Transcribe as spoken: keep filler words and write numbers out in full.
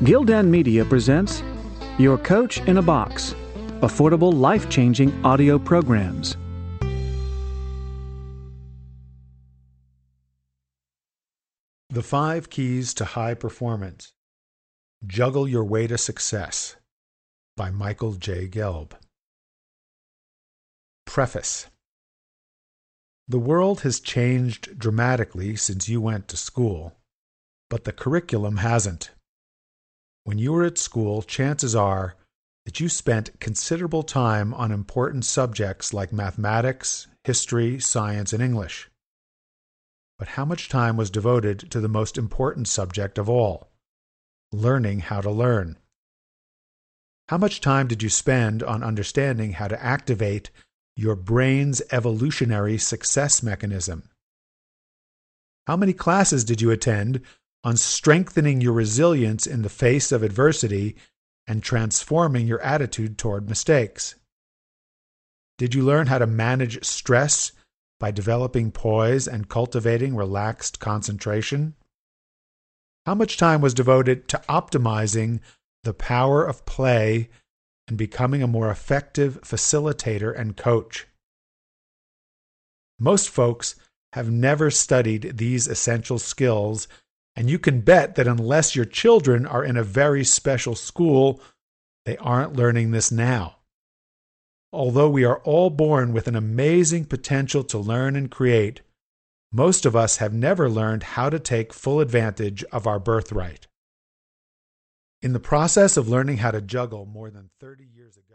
Gildan Media presents Your Coach in a Box, affordable, life-changing audio programs. The Five Keys to High Performance. Juggle Your Way to Success by Michael J. Gelb. Preface. The world has changed dramatically since you went to school, but the curriculum hasn't. When you were at school, chances are that you spent considerable time on important subjects like mathematics, history, science, and English. But how much time was devoted to the most important subject of all, learning how to learn? How much time did you spend on understanding how to activate your brain's evolutionary success mechanism? How many classes did you attend on strengthening your resilience in the face of adversity and transforming your attitude toward mistakes? Did you learn how to manage stress by developing poise and cultivating relaxed concentration? How much time was devoted to optimizing the power of play and becoming a more effective facilitator and coach? Most folks have never studied these essential skills, and you can bet that unless your children are in a very special school, they aren't learning this now. Although we are all born with an amazing potential to learn and create, most of us have never learned how to take full advantage of our birthright. In the process of learning how to juggle more than thirty years ago,